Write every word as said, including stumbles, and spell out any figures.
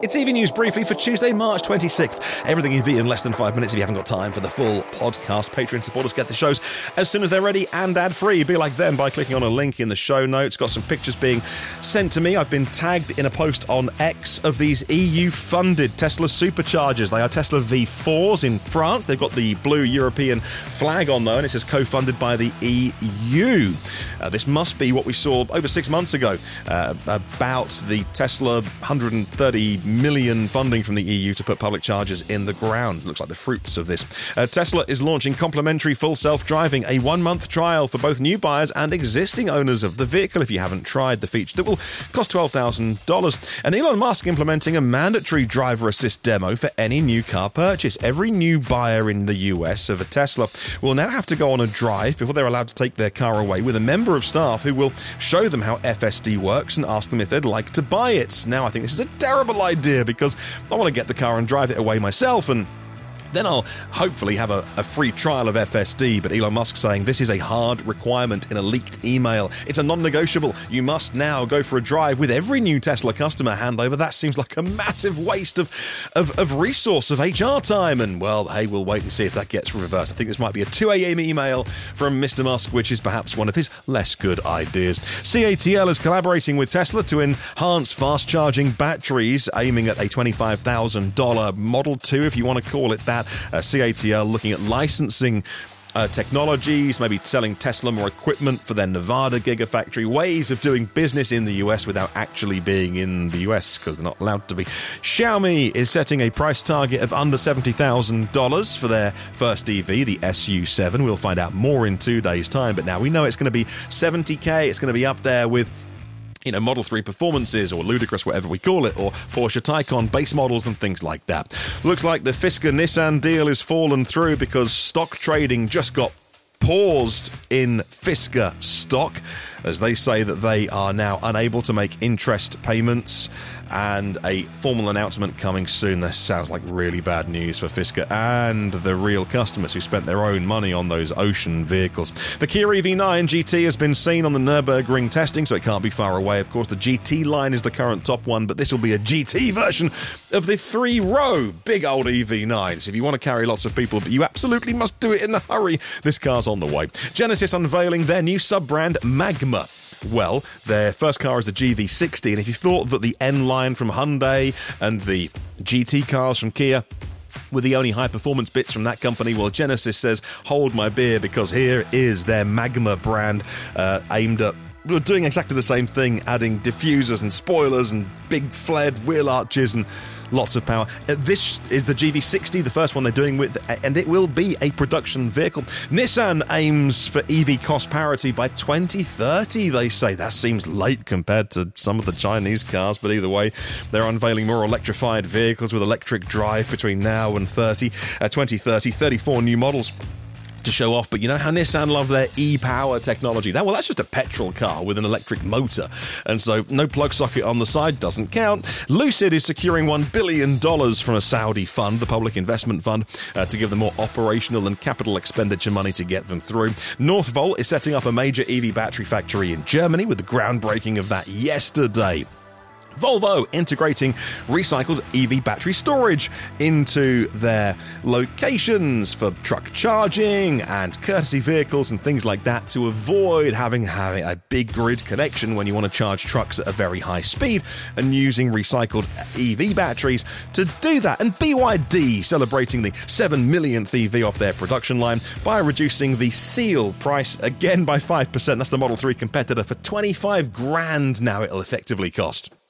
It's E V News briefly for Tuesday, March twenty-sixth. Everything E V in less than five minutes if you haven't got time for the full podcast. Patreon supporters get the shows as soon as they're ready and ad-free. Be like them by clicking on a link in the show notes. Got some pictures being sent to me. I've been tagged in a post on X of these E U-funded Tesla superchargers. They are Tesla V fours in France. They've got the blue European flag on, though, and it says co-funded by the E U. Uh, this must be what we saw over six months ago uh, about the Tesla one hundred thirty million funding from the E U to put public chargers in the ground. Looks like the fruits of this. Uh, Tesla is launching complimentary full self-driving, a one-month trial for both new buyers and existing owners of the vehicle if you haven't tried the feature that will cost twelve thousand dollars. And Elon Musk implementing a mandatory driver assist demo for any new car purchase. Every new buyer in the U S of a Tesla will now have to go on a drive before they're allowed to take their car away with a member of staff who will show them how F S D works and ask them if they'd like to buy it. Now, I think this is a terrible idea because I want to get the car and drive it away myself, and then I'll hopefully have a, a free trial of F S D, but Elon Musk saying this is a hard requirement in a leaked email. It's a non-negotiable. You must now go for a drive with every new Tesla customer handover. That seems like a massive waste of, of, of resource, of H R time. And, well, hey, we'll wait and see if that gets reversed. I think this might be a two a.m. email from Mister Musk, which is perhaps one of his less good ideas. C A T L is collaborating with Tesla to enhance fast-charging batteries, aiming at a twenty-five thousand dollars Model two, if you want to call it that. Uh, C A T L looking at licensing uh, technologies, maybe selling Tesla more equipment for their Nevada Gigafactory, ways of doing business in the U S without actually being in the U S because they're not allowed to be. Xiaomi is setting a price target of under seventy thousand dollars for their first E V, the S U seven. We'll find out more in two days' time, but now we know it's going to be seventy K. It's going to be up there with, you know, Model three performances or Ludicrous, whatever we call it, or Porsche Taycan base models and things like that. Looks like the Fisker Nissan deal has fallen through because stock trading just got paused in Fisker stock as they say that they are now unable to make interest payments, and a formal announcement coming soon. This sounds like really bad news for Fisker and the real customers who spent their own money on those Ocean vehicles. The Kia E V nine G T has been seen on the Nürburgring testing, so it can't be far away. Of course, the G T line is the current top one, but this will be a G T version of the three-row big old E V nine. So if you want to carry lots of people, but you absolutely must do it in a hurry, this car's on the way. Genesis unveiling their new sub-brand Magma. Well, their first car is the G V sixty, and if you thought that the N-Line from Hyundai and the G T cars from Kia were the only high-performance bits from that company, well, Genesis says, hold my beer, because here is their Magma brand uh, aimed at doing exactly the same thing, adding diffusers and spoilers and big flared wheel arches and lots of power. Uh, this is the G V sixty, the first one they're doing with, and it will be a production vehicle. Nissan aims for E V cost parity by twenty thirty, they say. That seems late compared to some of the Chinese cars, but either way, they're unveiling more electrified vehicles with electric drive between now and thirty, uh, twenty thirty, thirty-four new models to show off. But you know how Nissan love their e-power technology? That, well, that's just a petrol car with an electric motor, and so no plug socket on the side doesn't count. Lucid is securing one billion dollars from a Saudi fund, the Public Investment Fund, uh, to give them more operational and capital expenditure money to get them through. Northvolt is setting up a major E V battery factory in Germany with the groundbreaking of that yesterday. Volvo integrating recycled E V battery storage into their locations for truck charging and courtesy vehicles and things like that to avoid having, having a big grid connection when you want to charge trucks at a very high speed, and using recycled E V batteries to do that. And B Y D celebrating the seven millionth E V off their production line by reducing the seal price again by five percent. That's the Model three competitor for twenty-five grand now it'll effectively cost.